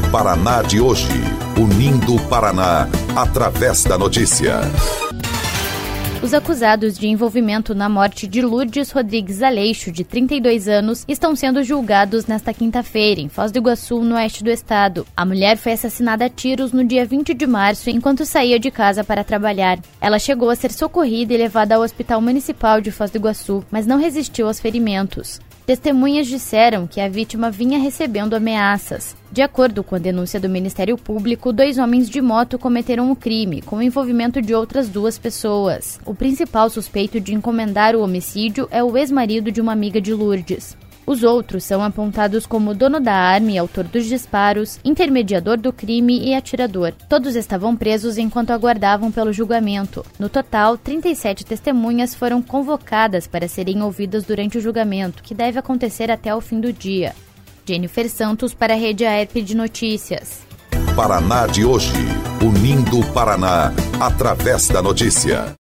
Paraná de hoje, unindo o Paraná através da notícia. Os acusados de envolvimento na morte de Lourdes Rodrigues Aleixo, de 32 anos, estão sendo julgados nesta quinta-feira, em Foz do Iguaçu, no oeste do estado. A mulher foi assassinada a tiros no dia 20 de março, enquanto saía de casa para trabalhar. Ela chegou a ser socorrida e levada ao Hospital Municipal de Foz do Iguaçu, mas não resistiu aos ferimentos. Testemunhas disseram que a vítima vinha recebendo ameaças. De acordo com a denúncia do Ministério Público, 2 homens de moto cometeram o crime, com o envolvimento de outras 2 pessoas. O principal suspeito de encomendar o homicídio é o ex-marido de uma amiga de Lourdes. Os outros são apontados como dono da arma e autor dos disparos, intermediador do crime e atirador. Todos estavam presos enquanto aguardavam pelo julgamento. No total, 37 testemunhas foram convocadas para serem ouvidas durante o julgamento, que deve acontecer até o fim do dia. Jennifer Santos para a Rede AERP de Notícias. Paraná de hoje, unindo o Paraná através da notícia.